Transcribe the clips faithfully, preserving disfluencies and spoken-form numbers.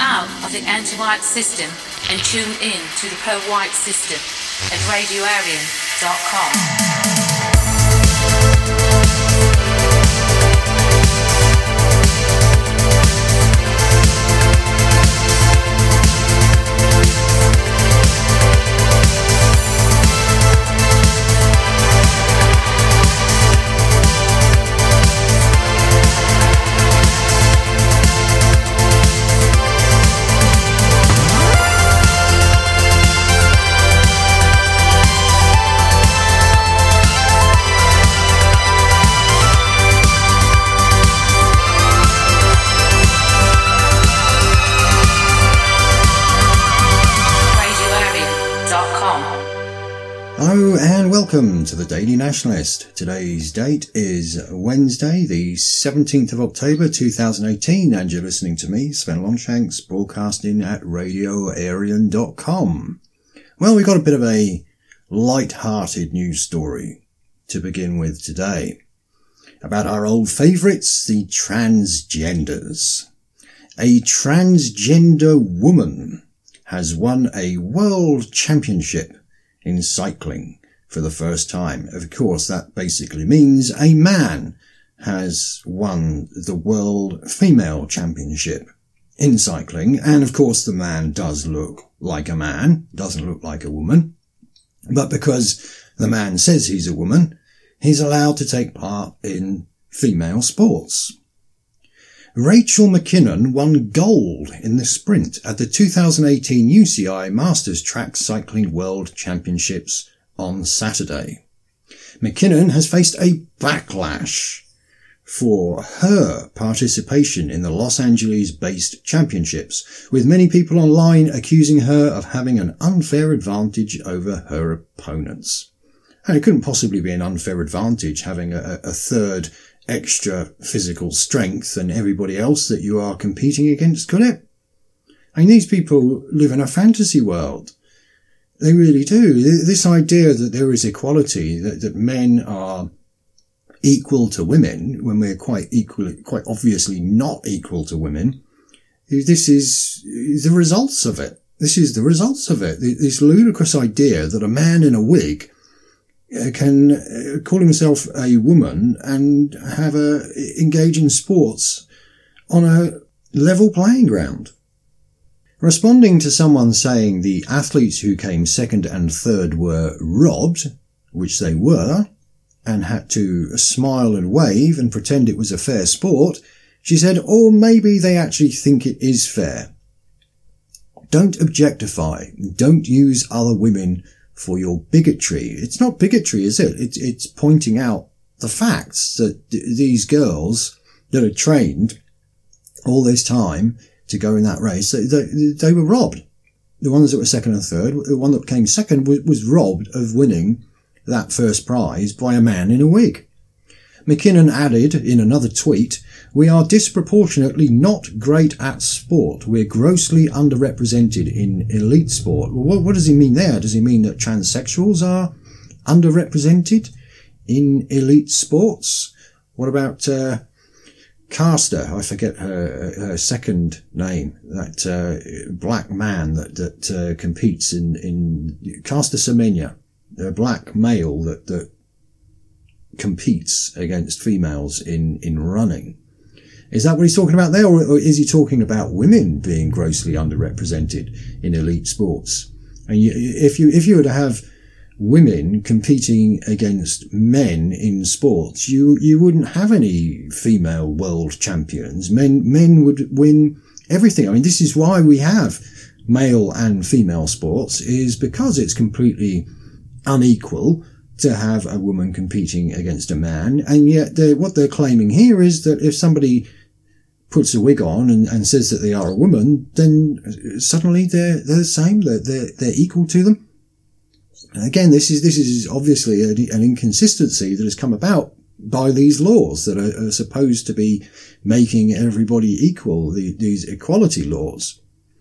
out of the anti-white system and tune in to the pro-white system at radio arian dot com. Hello and welcome to the Daily Nationalist. Today's date is Wednesday, the seventeenth of October two thousand eighteen, and you're listening to me, Sven Longshanks, broadcasting at radio arian dot com. Well, we've got a bit of a light-hearted news story to begin with today about our old favourites, the transgenders. A transgender woman has won a world championship in cycling for the first time. Of course, that basically means a man has won the World Female Championship in cycling. And of course, the man does look like a man, doesn't look like a woman. But because the man says he's a woman, he's allowed to take part in female sports. Rachel McKinnon won gold in the sprint at the two thousand eighteen U C I Masters Track Cycling World Championships on Saturday. McKinnon has faced a backlash for her participation in the Los Angeles-based championships, with many people online accusing her of having an unfair advantage over her opponents. And it couldn't possibly be an unfair advantage having a, a third extra physical strength than everybody else that you are competing against, could it? I mean, these people live in a fantasy world. They really do. This idea that there is equality, that, that men are equal to women, when we're quite equally, quite obviously not equal to women, this is the results of it. This is the results of it. This ludicrous idea that a man in a wig can call himself a woman and have a engage in sports on a level playing ground. Responding to someone saying the athletes who came second and third were robbed, which they were, and had to smile and wave and pretend it was a fair sport, she said, or maybe they actually think it is fair. Don't objectify. Don't use other women for your bigotry. It's not bigotry, is it? It's, it's pointing out the facts that d- these girls that are trained all this time to go in that race, they, they, they were robbed. The ones that were second and third, the one that came second was, was robbed of winning that first prize by a man in a wig. McKinnon added in another tweet, "We are disproportionately not great at sport. We're grossly underrepresented in elite sport." Well, what, what does he mean there? Does he mean that transsexuals are underrepresented in elite sports? What about uh, Caster? I forget her, her second name. That uh, black man that that uh, competes in in Caster Semenya, the black male that that competes against females in, in running. Is that what he's talking about there, or, or is he talking about women being grossly underrepresented in elite sports? And you, if you if you were to have women competing against men in sports, you you wouldn't have any female world champions. Men men would win everything. I mean, this is why we have male and female sports, is because it's completely unequal to have a woman competing against a man. And yet they're, what they're claiming here is that if somebody puts a wig on and, and says that they are a woman, then suddenly they're they're the same, they're they're, they're equal to them. And again, this is this is obviously a, an inconsistency that has come about by these laws that are, are supposed to be making everybody equal, the, these equality laws.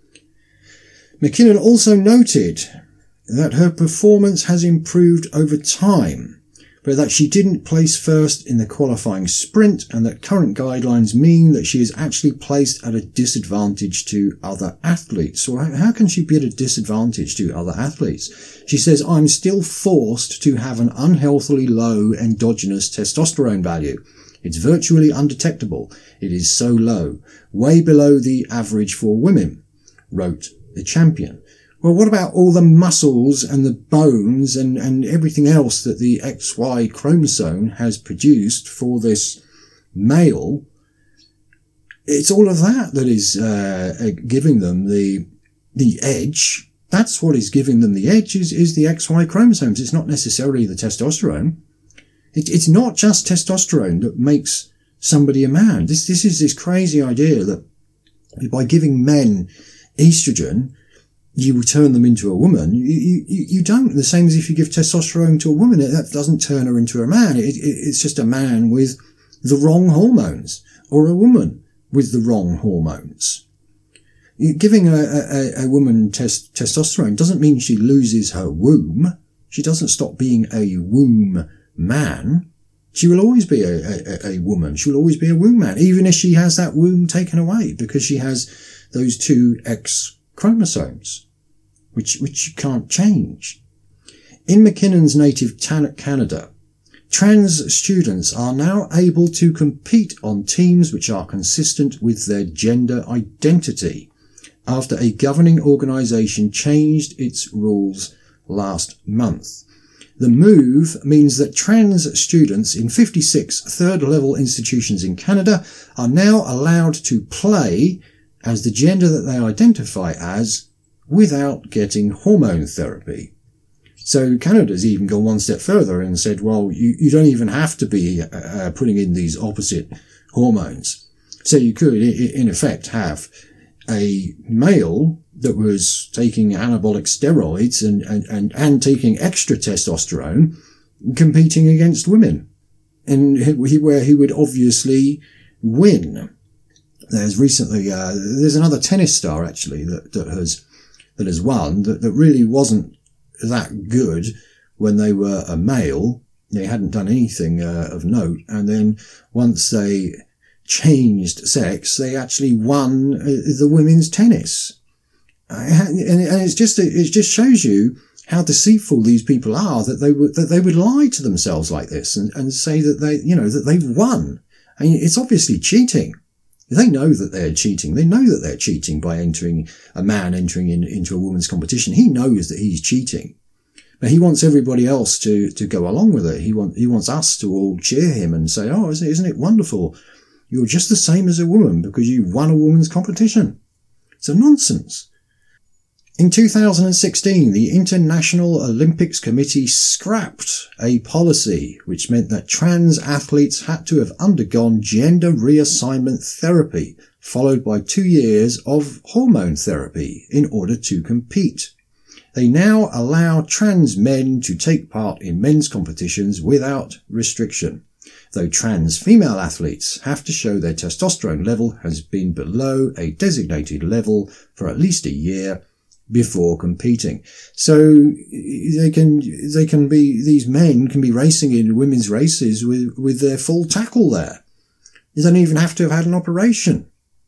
McKinnon also noted that her performance has improved over time, but that she didn't place first in the qualifying sprint, and that current guidelines mean that she is actually placed at a disadvantage to other athletes. So how can she be at a disadvantage to other athletes? She says, I'm still forced to have an unhealthily low endogenous testosterone value. It's virtually undetectable. It is so low, way below the average for women, wrote the champion. Well, what about all the muscles and the bones and, and everything else that the X Y chromosome has produced for this male? It's all of that that is uh, giving them the the edge. That's what is giving them the edge, is, is the X Y chromosomes. It's not necessarily the testosterone. It, it's not just testosterone that makes somebody a man. This, this is this crazy idea that by giving men estrogen, you will turn them into a woman. You, you, you don't. The same as if you give testosterone to a woman, that doesn't turn her into a man. It, it, it's just a man with the wrong hormones, or a woman with the wrong hormones. Giving a, a, a woman test, testosterone doesn't mean she loses her womb. She doesn't stop being a womb man. She will always be a, a, a woman. She will always be a womb man, even if she has that womb taken away, because she has those two X chromosomes, which, which you can't change. In McKinnon's native Canada, trans students are now able to compete on teams which are consistent with their gender identity after a governing organisation changed its rules last month. The move means that trans students in fifty-six third-level institutions in Canada are now allowed to play as the gender that they identify as without getting hormone therapy. So Canada's even gone one step further and said, well, you, you don't even have to be uh, putting in these opposite hormones. So you could, in effect, have a male that was taking anabolic steroids and, and, and, and taking extra testosterone competing against women, and he, where he would obviously win. There's recently, uh, there's another tennis star actually that, that has, that has won that, that really wasn't that good when they were a male. They hadn't done anything, uh, of note. And then once they changed sex, they actually won uh, the women's tennis. Uh, and, and it's just, it just shows you how deceitful these people are, that they would, that they would lie to themselves like this and, and say that they, you know, that they've won. I mean, it's obviously cheating. They know that they're cheating. They know that they're cheating by entering, a man entering in, into a woman's competition. He knows that he's cheating, but he wants everybody else to, to go along with it. He wants, he wants us to all cheer him and say, oh, isn't it, isn't it wonderful? You're just the same as a woman because you won a woman's competition. It's a nonsense. In two thousand sixteen, the International Olympics Committee scrapped a policy which meant that trans athletes had to have undergone gender reassignment therapy, followed by two years of hormone therapy in order to compete. They now allow trans men to take part in men's competitions without restriction, though trans female athletes have to show their testosterone level has been below a designated level for at least a year before competing. So they can, they can be, these men can be racing in women's races with, with their full tackle there. They don't even have to have had an operation.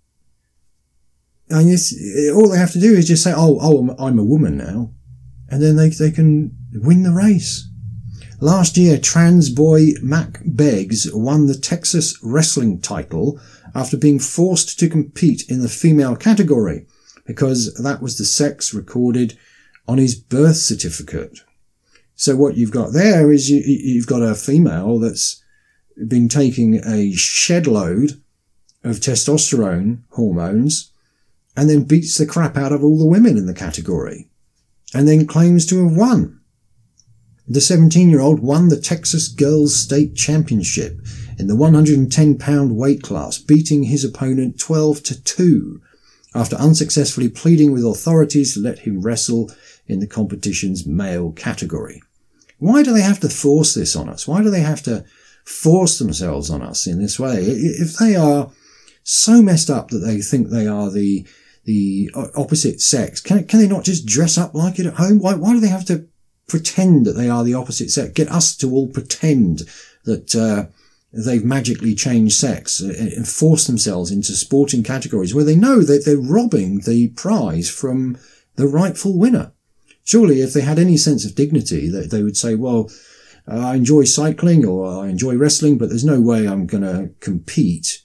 And it's, all they have to do is just say, oh, oh, I'm a woman now. And then they, they can win the race. Last year, trans boy Mac Beggs won the Texas wrestling title after being forced to compete in the female category, because that was the sex recorded on his birth certificate. So what you've got there is you, you've got a female that's been taking a shed load of testosterone hormones and then beats the crap out of all the women in the category and then claims to have won. The seventeen-year-old won the Texas Girls State Championship in the one hundred ten pound weight class, beating his opponent twelve to two. After unsuccessfully pleading with authorities to let him wrestle in the competition's male category. Why do they have to force this on us? Why do they have to force themselves on us in this way? If they are so messed up that they think they are the the opposite sex, can can they not just dress up like it at home? Why why do they have to pretend that they are the opposite sex, get us to all pretend that uh, they've magically changed sex and force themselves into sporting categories where they know that they're robbing the prize from the rightful winner. Surely if they had any sense of dignity, they, they would say, well, I enjoy cycling or I enjoy wrestling, but there's no way I'm going to compete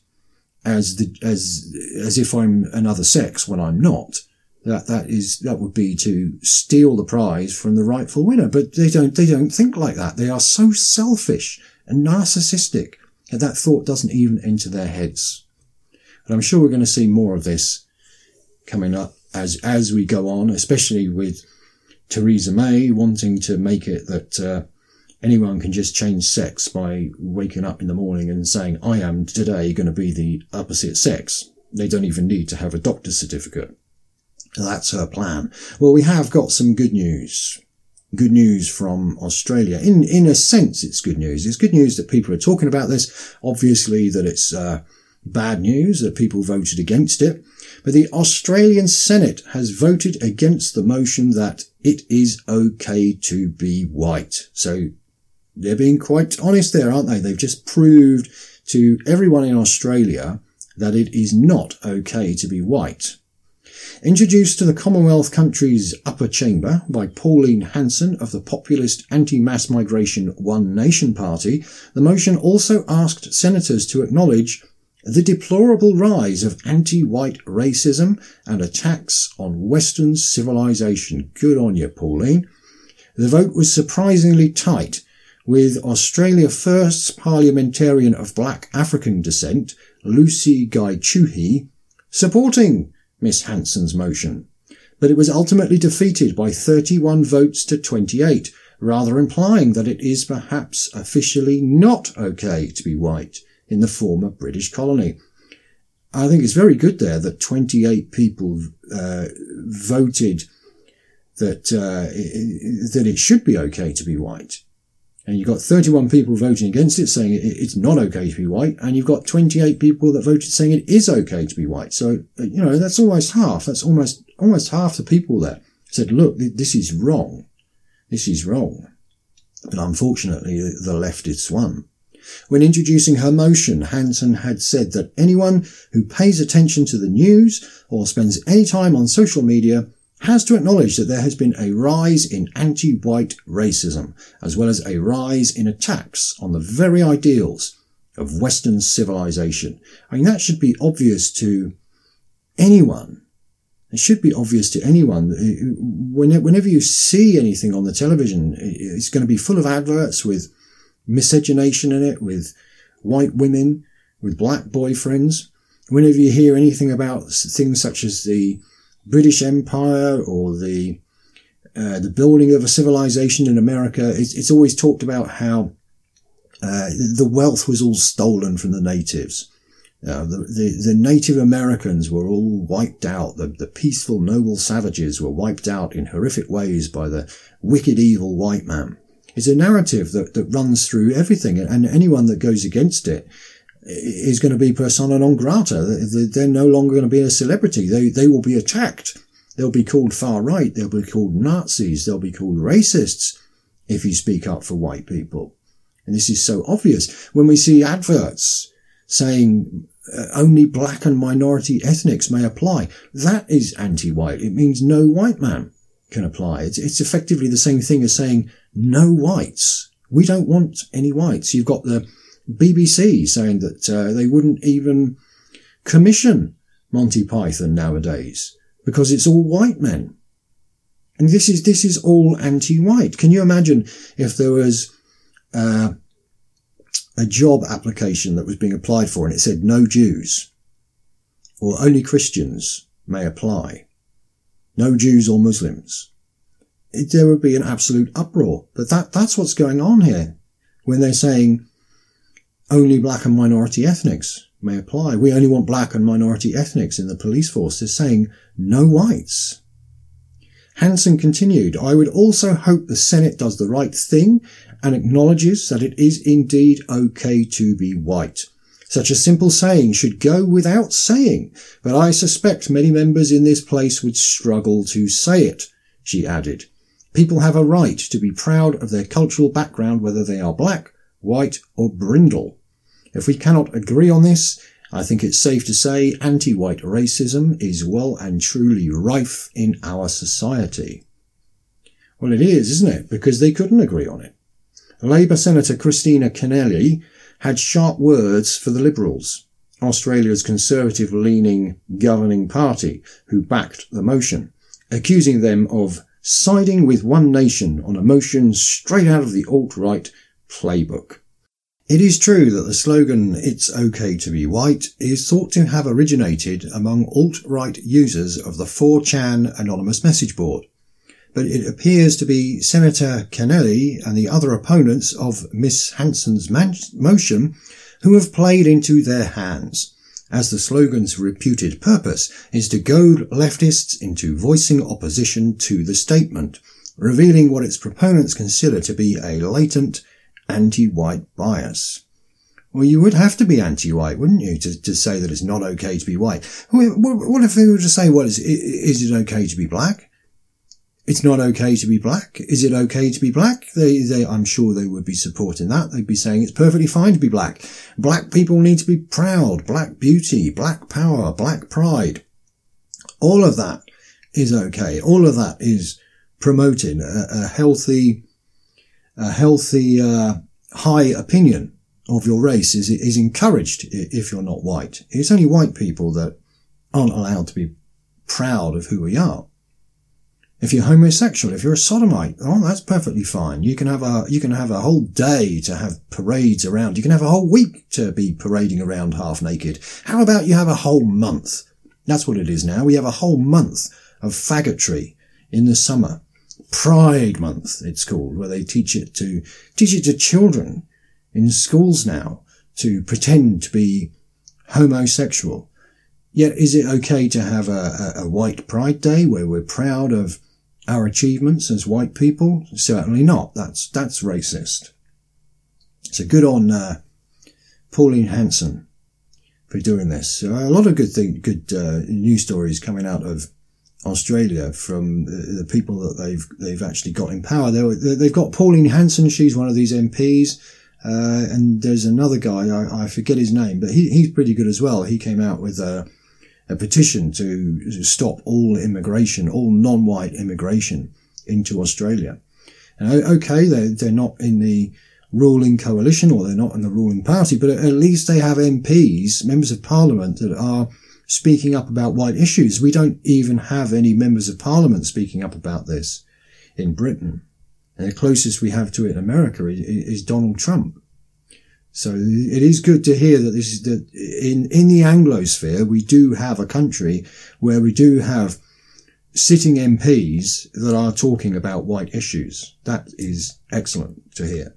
as the, as, as if I'm another sex when I'm not. That, that is, that would be to steal the prize from the rightful winner. But they don't, they don't think like that. They are so selfish and narcissistic that that thought doesn't even enter their heads. And I'm sure we're going to see more of this coming up as, as we go on, especially with Theresa May wanting to make it that, uh, anyone can just change sex by waking up in the morning and saying, I am today going to be the opposite sex. They don't even need to have a doctor's certificate. That's her plan. Well, we have got some good news. Good news from Australia. In, in a sense, it's good news. It's good news that people are talking about this. Obviously that it's, uh, bad news that people voted against it. But the Australian Senate has voted against the motion that it is okay to be white. So they're being quite honest there, aren't they? They've just proved to everyone in Australia that it is not okay to be white. Introduced to the Commonwealth country's upper chamber by Pauline Hanson of the populist anti-mass migration One Nation Party, the motion also asked senators to acknowledge the deplorable rise of anti-white racism and attacks on Western civilization. Good on you, Pauline. The vote was surprisingly tight, with Australia First's parliamentarian of black African descent, Lucy Gaichuhi, supporting Miss Hanson's motion. But it was ultimately defeated by thirty-one votes to twenty-eight, rather implying that it is perhaps officially not okay to be white in the former British colony. I think it's very good there that twenty-eight people uh, voted that uh, that it should be okay to be white. And you've got thirty-one people voting against it, saying it's not okay to be white, and you've got twenty-eight people that voted saying it is okay to be white. So, you know, that's almost half. That's almost almost half the people there said, look, this is wrong. This is wrong. But unfortunately, the leftists won. When introducing her motion, Hanson had said that anyone who pays attention to the news or spends any time on social media has to acknowledge that there has been a rise in anti-white racism, as well as a rise in attacks on the very ideals of Western civilization. I mean, that should be obvious to anyone. It should be obvious to anyone. Whenever you see anything on the television, it's going to be full of adverts with miscegenation in it, with white women, with black boyfriends. Whenever you hear anything about things such as the British Empire or the uh, the building of a civilization in America, it's, it's always talked about how uh, the wealth was all stolen from the natives. Uh, the, the, the Native Americans were all wiped out. The, the peaceful, noble savages were wiped out in horrific ways by the wicked, evil white man. It's a narrative that, that runs through everything, and anyone that goes against it is going to be persona non grata. They're no longer going to be a celebrity. They, they will be attacked. They'll be called far right. They'll be called Nazis. They'll be called racists if you speak up for white people. And this is so obvious. When we see adverts saying uh, only black and minority ethnics may apply, that is anti-white. It means no white man can apply. It's, it's effectively the same thing as saying no whites. We don't want any whites. You've got the B B C saying that uh, they wouldn't even commission Monty Python nowadays because it's all white men. And this is, this is all anti-white. Can you imagine if there was uh, a job application that was being applied for and it said no Jews, or only Christians may apply, no Jews or Muslims? It, there would be an absolute uproar. But that, that's what's going on here when they're saying only black and minority ethnics may apply. We only want black and minority ethnics in the police force. They're saying no whites. Hanson continued, I would also hope the Senate does the right thing and acknowledges that it is indeed okay to be white. Such a simple saying should go without saying, but I suspect many members in this place would struggle to say it, she added. People have a right to be proud of their cultural background, whether they are black, white or brindle. If we cannot agree on this, I think it's safe to say anti-white racism is well and truly rife in our society. Well, it is, isn't it? Because they couldn't agree on it. Labour Senator Christina Kennelly had sharp words for the Liberals, Australia's conservative-leaning governing party, who backed the motion, accusing them of siding with One Nation on a motion straight out of the alt-right playbook. It is true that the slogan, "It's okay to be white," is thought to have originated among alt-right users of the four chan anonymous message board. But it appears to be Senator Kennelly and the other opponents of Miss Hanson's man- motion who have played into their hands, as the slogan's reputed purpose is to goad leftists into voicing opposition to the statement, revealing what its proponents consider to be a latent anti-white bias. Well, you would have to be anti-white, wouldn't you, to, to say that it's not okay to be white? What, what if they were to say, well, is, is it okay to be black? It's not okay to be black. Is it okay to be black? They, they, I'm sure they would be supporting that. They'd be saying it's perfectly fine to be black. Black people need to be proud. Black beauty, black power, black pride. All of that is okay. All of that is promoting a, a healthy, a healthy, uh, high opinion of your race is, is encouraged if you're not white. It's only white people that aren't allowed to be proud of who we are. If you're homosexual, if you're a sodomite, oh, that's perfectly fine. You can have a, you can have a whole day to have parades around. You can have a whole week to be parading around half naked. How about you have a whole month? That's what it is now. We have a whole month of faggotry in the summer. Pride Month, it's called, where they teach it to, teach it to children in schools now to pretend to be homosexual. Yet is it okay to have a, a, a white pride day where we're proud of our achievements as white people? Certainly not. That's, that's racist. So good on, uh, Pauline Hanson for doing this. So a lot of good thing, good, uh, news stories coming out of Australia from the, the people that they've, they've actually got in power. They, they've got Pauline Hanson. She's one of these M Ps. Uh, and there's another guy, I, I forget his name, but he, he's pretty good as well. He came out with a, a petition to stop all immigration, all non-white immigration into Australia. And okay, they're, they're not in the ruling coalition or they're not in the ruling party, but at least they have M Ps, members of parliament, that are speaking up about white issues. We don't even have any members of parliament speaking up about this in Britain. And the closest we have to it in America is, is Donald Trump. So it is good to hear that this is that in, in the Anglosphere, we do have a country where we do have sitting M Ps that are talking about white issues. That is excellent to hear.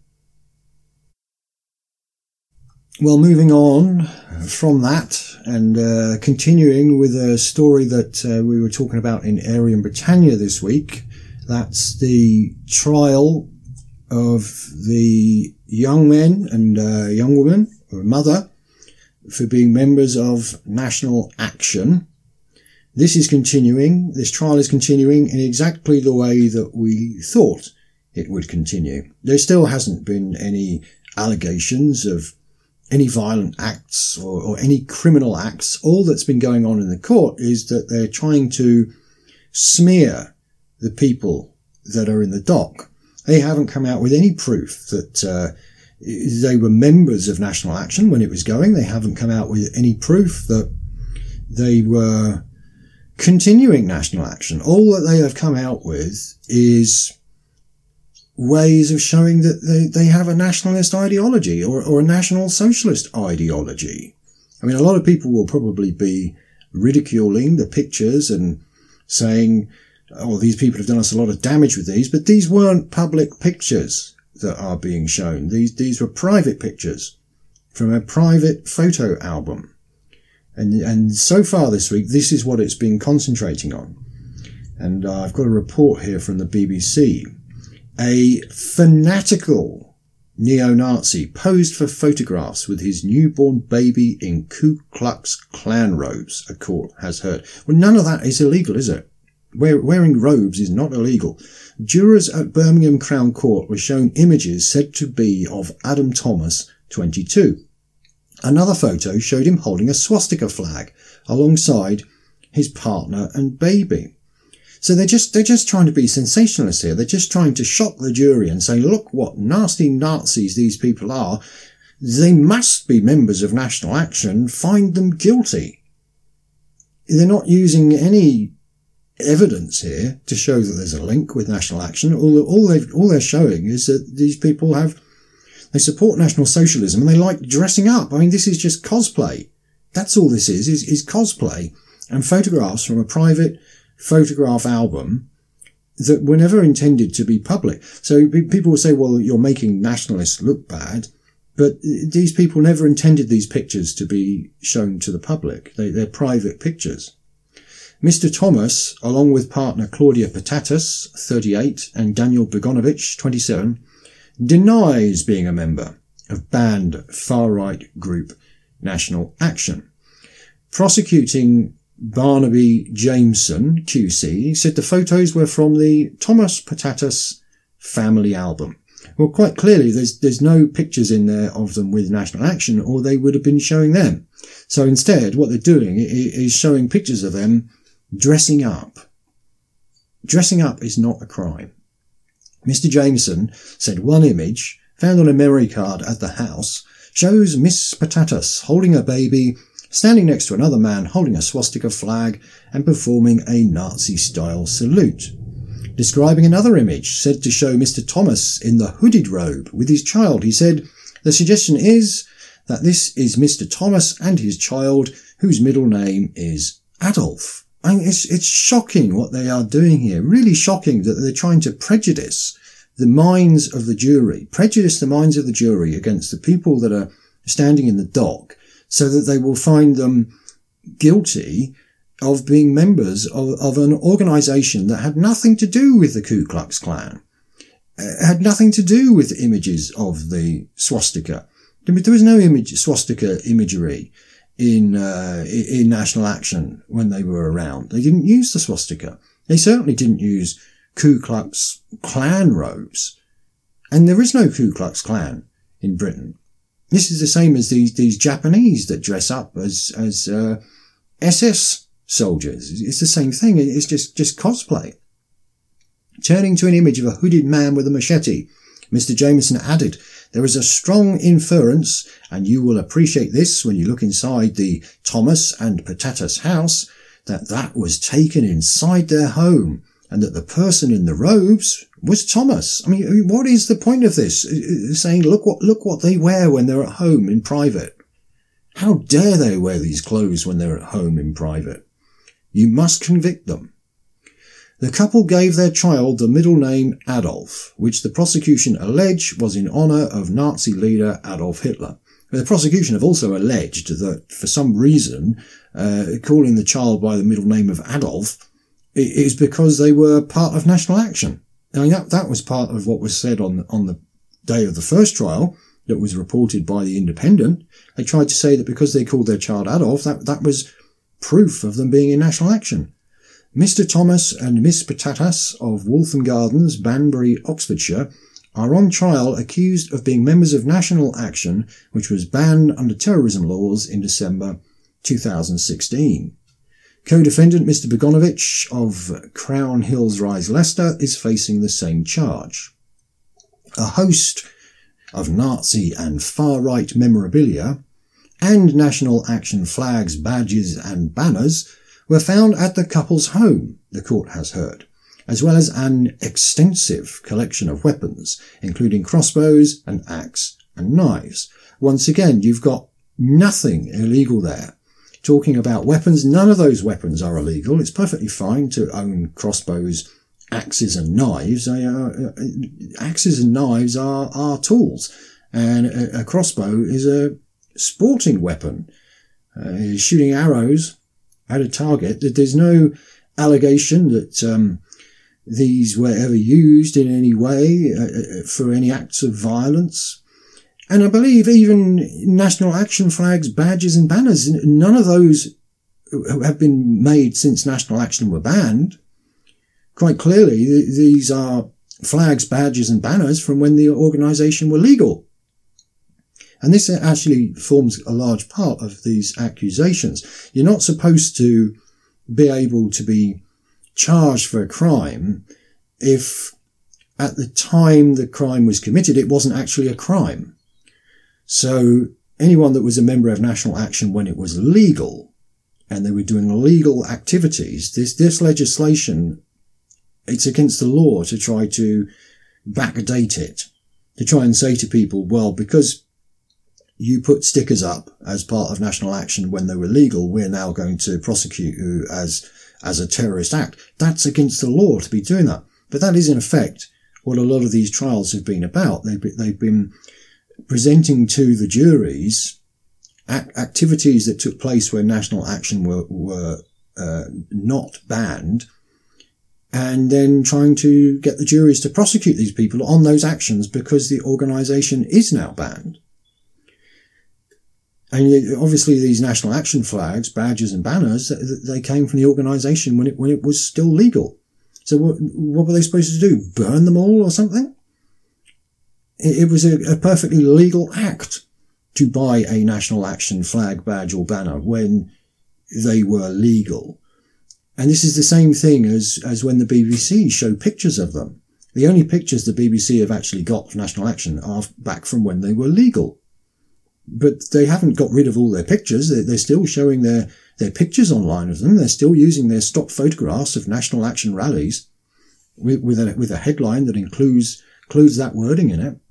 Well, moving on from that and uh, continuing with a story that uh, we were talking about in Aryan Britannia this week. That's the trial of the young men and uh, young woman, or mother, for being members of National Action. This is continuing, this trial is continuing in exactly the way that we thought it would continue. There still hasn't been any allegations of any violent acts or, or any criminal acts. All that's been going on in the court is that they're trying to smear the people that are in the dock. They haven't come out with any proof that uh, they were members of National Action when it was going. They haven't come out with any proof that they were continuing National Action. All that they have come out with is ways of showing that they, they have a nationalist ideology or, or a national socialist ideology. I mean, a lot of people will probably be ridiculing the pictures and saying, oh, these people have done us a lot of damage with these, but these weren't public pictures that are being shown. These, these were private pictures from a private photo album. And, and so far this week, this is what it's been concentrating on. And uh, I've got a report here from the B B C. A fanatical neo-Nazi posed for photographs with his newborn baby in Ku Klux Klan robes, a court has heard. Well, none of that is illegal, is it? wearing robes is not illegal. Jurors at Birmingham Crown Court were shown images said to be of Adam Thomas, twenty-two. Another photo showed him holding a swastika flag alongside his partner and baby. So they're just, they're just trying to be sensationalists here. They're just trying to shock the jury and say, look what nasty Nazis these people are. They must be members of National Action. Find them guilty. They're not using any evidence here to show that there's a link with National Action. All, all they've, all they're showing is that these people have, they support National Socialism and they like dressing up. I mean, this is just cosplay. That's all this is, is, is cosplay and photographs from a private photograph album that were never intended to be public. So people will say, well, you're making nationalists look bad, but these people never intended these pictures to be shown to the public. They, they're private pictures. Mister Thomas, along with partner Claudia Patatas, thirty-eight, and Daniel Begonovich, twenty-seven, denies being a member of banned far-right group National Action. Prosecuting Barnaby Jameson, Q C, said the photos were from the Thomas Patatas family album. Well, quite clearly, there's there's no pictures in there of them with National Action, or they would have been showing them. So instead, what they're doing is showing pictures of them dressing up. Dressing up is not a crime. Mister Jameson said one image, found on a memory card at the house, shows Miss Patatas holding a baby, standing next to another man holding a swastika flag and performing a Nazi-style salute. Describing another image said to show Mister Thomas in the hooded robe with his child, he said, the suggestion is that this is Mister Thomas and his child, whose middle name is Adolf. I mean, it's, it's shocking what they are doing here. Really shocking that they're trying to prejudice the minds of the jury, prejudice the minds of the jury against the people that are standing in the dock so that they will find them guilty of being members of, of an organisation that had nothing to do with the Ku Klux Klan, uh, had nothing to do with images of the swastika. There was no image, swastika imagery in, uh, in National Action when they were around. They didn't use the swastika. They certainly didn't use Ku Klux Klan robes. And there is no Ku Klux Klan in Britain. This is the same as these, these Japanese that dress up as, as, uh, S S soldiers. It's the same thing. It's just, just cosplay. Turning to an image of a hooded man with a machete, Mister Jameson added, there is a strong inference, and you will appreciate this when you look inside the Thomas and Patatas house, that that was taken inside their home, and that the person in the robes was Thomas. I mean, what is the point of this? Saying, look what, look what they wear when they're at home in private. How dare they wear these clothes when they're at home in private? You must convict them. The couple gave their child the middle name Adolf, which the prosecution allege was in honour of Nazi leader Adolf Hitler. The prosecution have also alleged that for some reason, uh, calling the child by the middle name of Adolf is because they were part of National Action. I mean, that, that was part of what was said on, on the day of the first trial that was reported by the Independent. They tried to say that because they called their child Adolf, that, that was proof of them being in National Action. Mister Thomas and Miss Patatas of Waltham Gardens, Banbury, Oxfordshire, are on trial accused of being members of National Action, which was banned under terrorism laws in December two thousand sixteen. Co-defendant Mister Begonovich of Crown Hills Rise, Leicester, is facing the same charge. A host of Nazi and far-right memorabilia and National Action flags, badges and banners were found at the couple's home, the court has heard, as well as an extensive collection of weapons, including crossbows, an axe and knives. Once again, you've got nothing illegal there. Talking about weapons, none of those weapons are illegal. It's perfectly fine to own crossbows, axes and knives. Uh, axes and knives are, are tools, and a, a crossbow is a sporting weapon. Uh, shooting arrows at a target. There's no allegation that um, these were ever used in any way uh, for any acts of violence. And I believe even National Action flags, badges and banners, none of those have been made since National Action were banned. quite clearly, th- these are flags, badges and banners from when the organisation were legal. And this actually forms a large part of these accusations. You're not supposed to be able to be charged for a crime if at the time the crime was committed, it wasn't actually a crime. So anyone that was a member of National Action when it was legal and they were doing legal activities, this, this legislation, it's against the law to try to backdate it, to try and say to people, well, because you put stickers up as part of National Action when they were legal, we're now going to prosecute you as, as a terrorist act. That's against the law to be doing that. But that is in effect what a lot of these trials have been about. They've been, they've been presenting to the juries act, activities that took place where National Action were, were uh, not banned, and then trying to get the juries to prosecute these people on those actions because the organisation is now banned. And obviously these National Action flags, badges and banners, they came from the organisation when it, when it was still legal. So what, what were they supposed to do? Burn them all or something? It, it was a, a perfectly legal act to buy a National Action flag, badge or banner when they were legal. And this is the same thing as, as when the B B C show pictures of them. The only pictures the B B C have actually got of National Action are back from when they were legal. But they haven't got rid of all their pictures. They're, they're still showing their, their pictures online of them. They're still using their stock photographs of National Action rallies with, with a, with a headline that includes, includes that wording in it.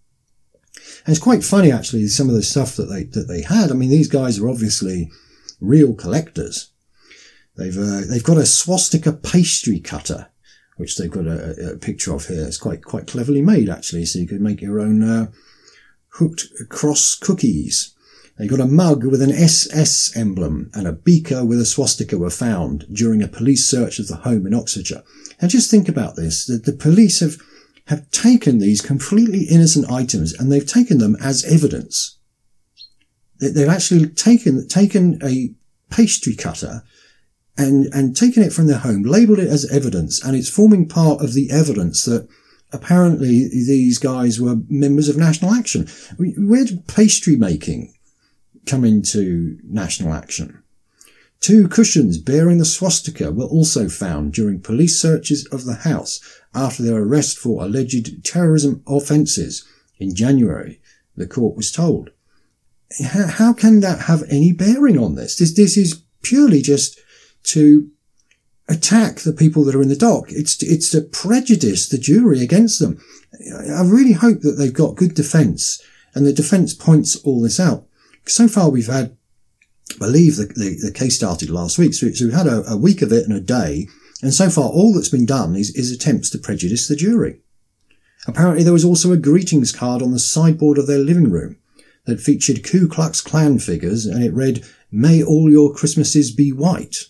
And it's quite funny, actually, some of the stuff that they, that they had. I mean, these guys are obviously real collectors. They've, uh, they've got a swastika pastry cutter, which they've got a, a picture of here. It's quite, quite cleverly made, actually. So you could make your own, uh, hooked cross cookies. They got a mug with an S S emblem and a beaker with a swastika were found during a police search of the home in Oxfordshire. And just think about this, that the police have, have taken these completely innocent items and they've taken them as evidence. They've actually taken, taken a pastry cutter and, and taken it from their home, labelled it as evidence, and it's forming part of the evidence that apparently these guys were members of National Action. Where did pastry making come into National Action? Two cushions bearing the swastika were also found during police searches of the house after their arrest for alleged terrorism offences in January, the court was told. How can that have any bearing on this? This, this is purely just to attack the people that are in the dock. It's, it's to prejudice the jury against them. I really hope that they've got good defence and the defence points all this out. So far we've had, I believe the, the, the case started last week, so, so we've had a, a week of it and a day, and so far all that's been done is, is attempts to prejudice the jury. Apparently there was also a greetings card on the sideboard of their living room that featured Ku Klux Klan figures, and it read, "May all your Christmases be white."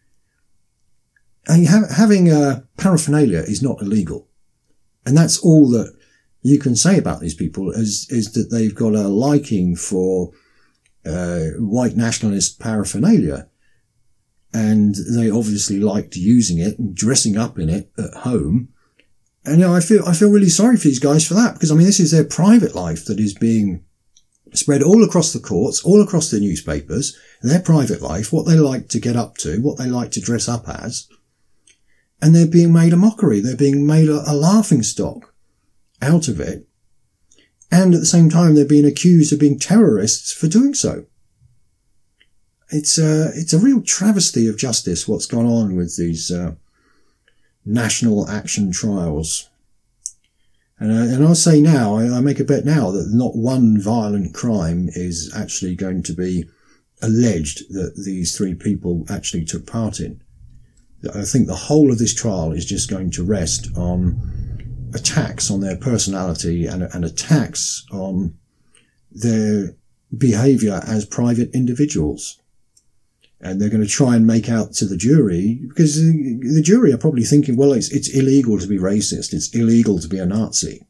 And ha- having a paraphernalia is not illegal. And that's all that you can say about these people is, is that they've got a liking for, uh, white nationalist paraphernalia. And they obviously liked using it and dressing up in it at home. And, you know, I feel, I feel really sorry for these guys for that, because I mean, this is their private life that is being spread all across the courts, all across the newspapers, their private life, what they like to get up to, what they like to dress up as. And they're being made a mockery. They're being made a, a laughing stock out of it. And at the same time, they're being accused of being terrorists for doing so. It's a, it's a real travesty of justice, what's gone on with these, uh, National Action trials. And, uh, and I'll say now, I, I make a bet now that not one violent crime is actually going to be alleged that these three people actually took part in. I think the whole of this trial is just going to rest on attacks on their personality and, and attacks on their behaviour as private individuals. And they're going to try and make out to the jury, because the jury are probably thinking, well, it's, it's illegal to be racist. It's illegal to be a Nazi.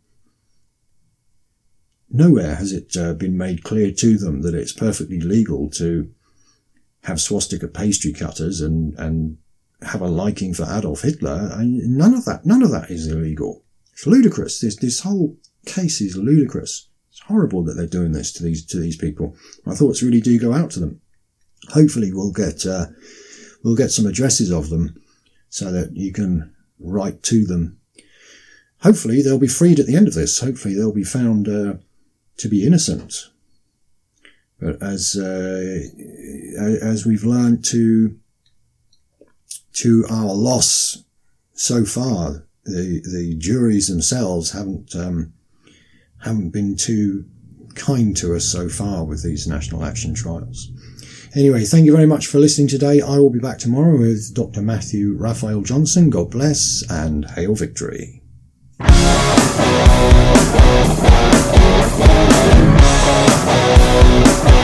Nowhere has it uh, been made clear to them that it's perfectly legal to have swastika pastry cutters and, and have a liking for Adolf Hitler. I mean, none of that, none of that is illegal. It's ludicrous. This, this whole case is ludicrous. It's horrible that they're doing this to these, to these people. My thoughts really do go out to them. Hopefully we'll get, uh, we'll get some addresses of them so that you can write to them. Hopefully they'll be freed at the end of this. Hopefully they'll be found, uh, to be innocent. But as, uh, as we've learned to, to our loss so far, the, the juries themselves haven't, um, haven't been too kind to us so far with these national action trials. Anyway, thank you very much for listening today. I will be back tomorrow with Doctor Matthew Raphael Johnson. God bless and hail victory. We'll be right back.